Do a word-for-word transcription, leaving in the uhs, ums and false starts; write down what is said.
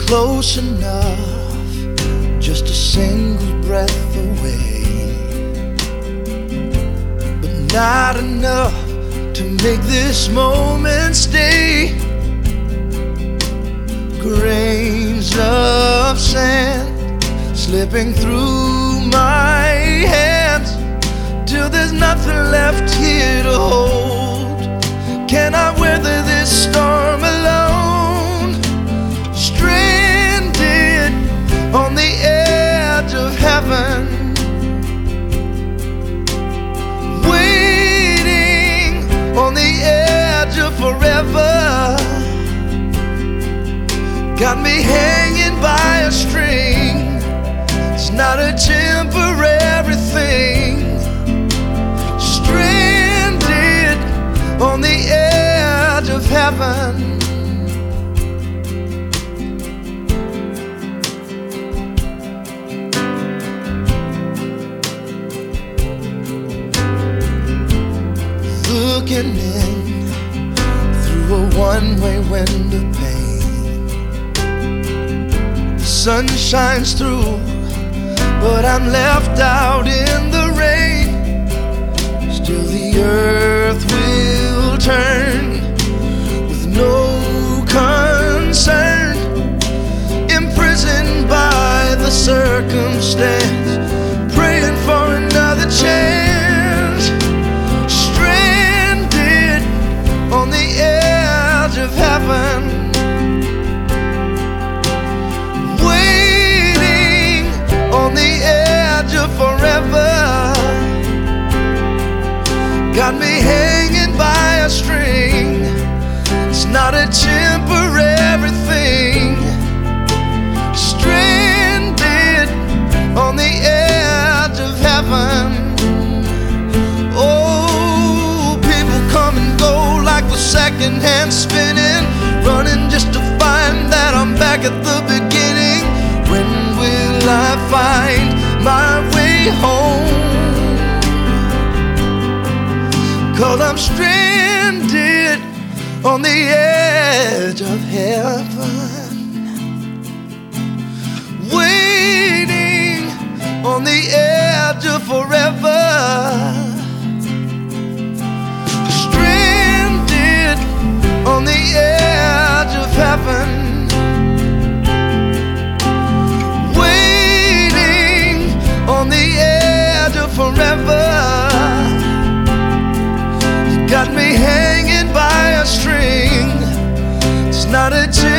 close enough, just a single breath away, but not enough to make this moment stay. Grains of sand slipping through my hands till there's nothing left here to hold. Can I weather this storm alone? Stranded on the edge of heaven, waiting on the edge of forever. Got me hanging by a string. It's not a temporary thing. Stranded on the edge of heaven. Looking in through a one-way window pane. The sun shines through, but I'm left out in the rain. Still the earth will turn with no concern, imprisoned by the circumstance, praying for another chance. Stranded on the edge of heaven, waiting on the edge of forever. Got me hanging by a string. It's not a temporary thing. Stranded on the edge of heaven. Oh, people come and go like the second hand spinning, running just to find that I'm back at the beginning. When will I find my way home? 'Cause I'm stranded on the edge of heaven, waiting on the edge of forever. Stranded on the edge of heaven, waiting on the edge of forever. Got me hanging by a string. It's not a